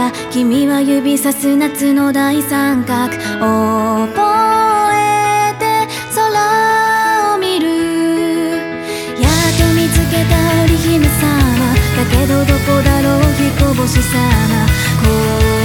た君は指さす夏の大三角覚えて空を見るやっと見つけた織姫様だけどどこだろう彦星様